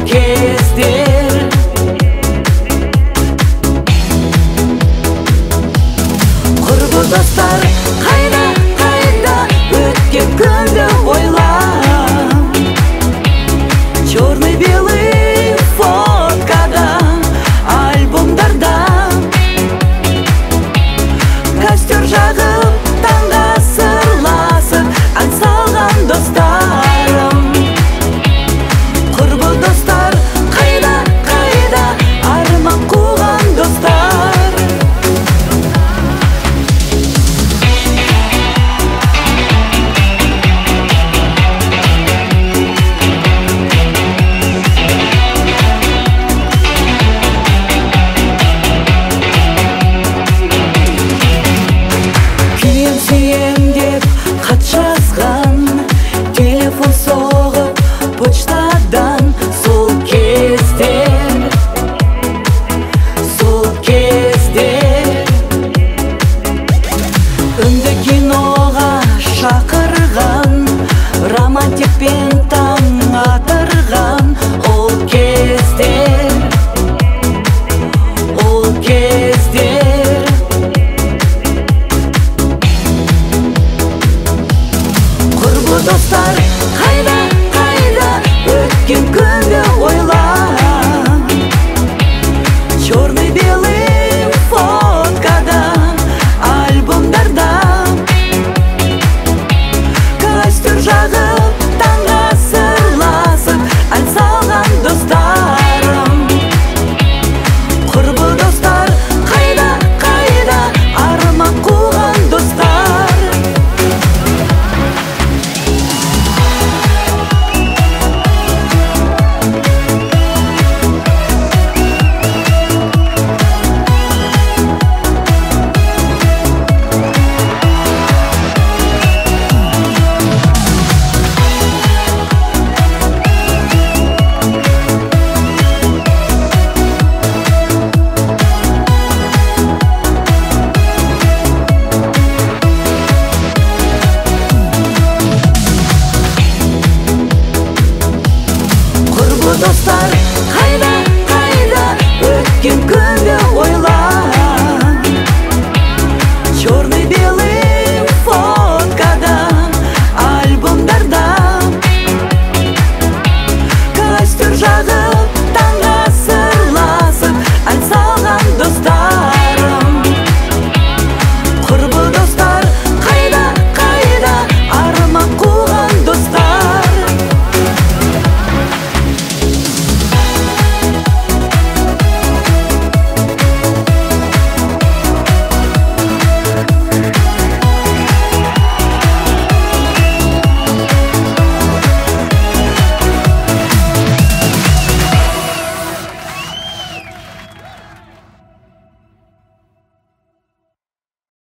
кездер. Құрбы достар, қайда өткен күнді ойла. Черный-белый фоткада, альбомдарда костер жағып, таңға сырласып, ән салған достарым. Құрбы достар, қайда арман қуған достар. Сүйем деп хат жазған, телефон соғып почтадан. Сол кездер үнді киноға шақырған, романтикпен таң атырған. Ол кездер достар, қайда өткен күнді ойла. Черный-белый фоткада, альбомдарда костер жағып, таңға сырласып, ән салған достарым. Құрбы достар, қайда арман қуған достар. Достар, қайда өткен күнді ойла. Черный-белый фоткада, альбомдарда костер жағып,